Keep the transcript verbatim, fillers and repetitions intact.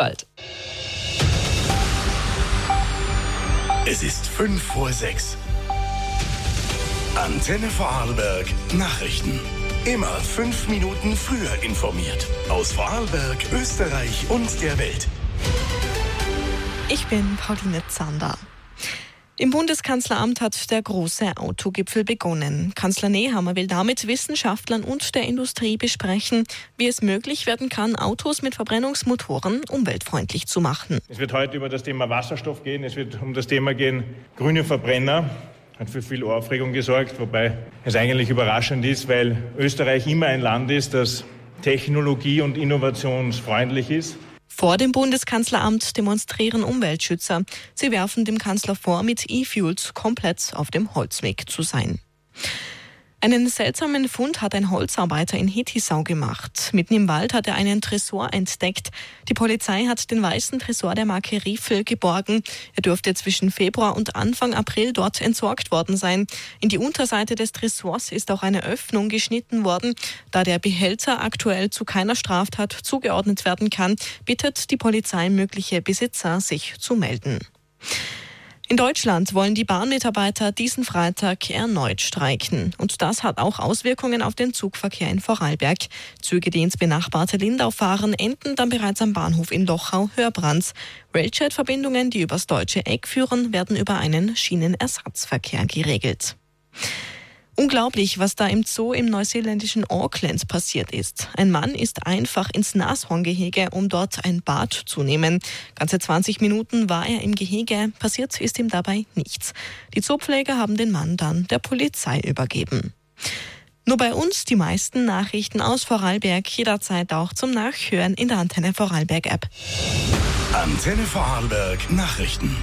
Vielfalt. Es ist fünf vor sechs. Antenne Vorarlberg Nachrichten. Immer fünf Minuten früher informiert. Aus Vorarlberg, Österreich und der Welt. Ich bin Pauline Zander. Im Bundeskanzleramt hat der große Autogipfel begonnen. Kanzler Nehammer will damit Wissenschaftlern und der Industrie besprechen, wie es möglich werden kann, Autos mit Verbrennungsmotoren umweltfreundlich zu machen. Es wird heute über das Thema Wasserstoff gehen, es wird um das Thema gehen, grüne Verbrenner. Hat für viel Aufregung gesorgt, wobei es eigentlich überraschend ist, weil Österreich immer ein Land ist, das technologie- und innovationsfreundlich ist. Vor dem Bundeskanzleramt demonstrieren Umweltschützer. Sie werfen dem Kanzler vor, mit E-Fuels komplett auf dem Holzweg zu sein. Einen seltsamen Fund hat ein Holzarbeiter in Hetisau gemacht. Mitten im Wald hat er einen Tresor entdeckt. Die Polizei hat den weißen Tresor der Marke Riefel geborgen. Er dürfte zwischen Februar und Anfang April dort entsorgt worden sein. In die Unterseite des Tresors ist auch eine Öffnung geschnitten worden. Da der Behälter aktuell zu keiner Straftat zugeordnet werden kann, bittet die Polizei mögliche Besitzer, sich zu melden. In Deutschland wollen die Bahnmitarbeiter diesen Freitag erneut streiken. Und das hat auch Auswirkungen auf den Zugverkehr in Vorarlberg. Züge, die ins benachbarte Lindau fahren, enden dann bereits am Bahnhof in Lochau-Hörbrands. Railjet-Verbindungen, die übers deutsche Eck führen, werden über einen Schienenersatzverkehr geregelt. Unglaublich, was da im Zoo im neuseeländischen Auckland passiert ist. Ein Mann ist einfach ins Nashorngehege, um dort ein Bad zu nehmen. Ganze zwanzig Minuten war er im Gehege, passiert ist ihm dabei nichts. Die Zoopfleger haben den Mann dann der Polizei übergeben. Nur bei uns die meisten Nachrichten aus Vorarlberg, jederzeit auch zum Nachhören in der Antenne Vorarlberg App. Antenne Vorarlberg Nachrichten.